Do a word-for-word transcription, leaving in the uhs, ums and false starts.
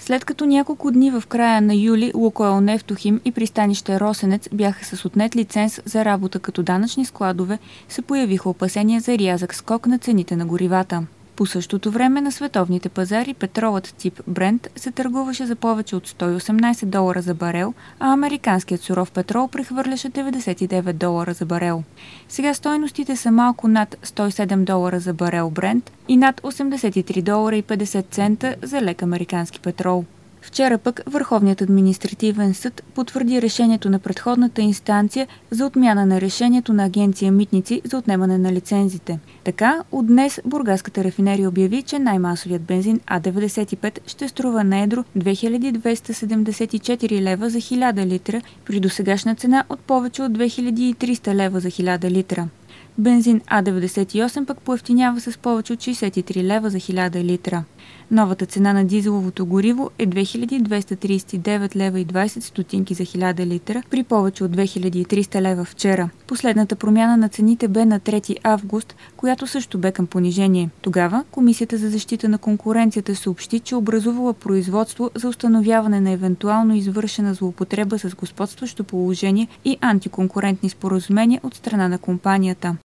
След като няколко дни в края на юли Лукойл Нефтохим и пристанище Росенец бяха с отнет лиценз за работа като данъчни складове, се появиха опасения за рязък скок на цените на горивата. По същото време на световните пазари петролът тип Брент се търгуваше за повече от сто и осемнайсет долара за барел, а американският суров петрол прехвърляше деветдесет и девет долара за барел. Сега стойностите са малко над сто и седем долара за барел Брент и над осемдесет и три долара и петдесет цента за лек американски петрол. Вчера пък Върховният административен съд потвърди решението на предходната инстанция за отмяна на решението на агенция Митници за отнемане на лицензите. Така, от днес бургаската рафинерия обяви, че най-масовият бензин А деветдесет и пет ще струва на едро две хиляди двеста седемдесет и четири лева за хиляда литра, при досегашна цена от повече от две хиляди и триста лева за хиляда литра. Бензин А деветдесет и осем пък поевтинява с повече от шейсет и три лева за хиляда литра. Новата цена на дизеловото гориво е две хиляди двеста тридесет и девет лева и двайсет стотинки за хиляда литра, при повече от две хиляди и триста лева вчера. Последната промяна на цените бе на трети август, която също бе към понижение. Тогава Комисията за защита на конкуренцията съобщи, че образувала производство за установяване на евентуално извършена злоупотреба с господстващо положение и антиконкурентни споразумения от страна на компанията.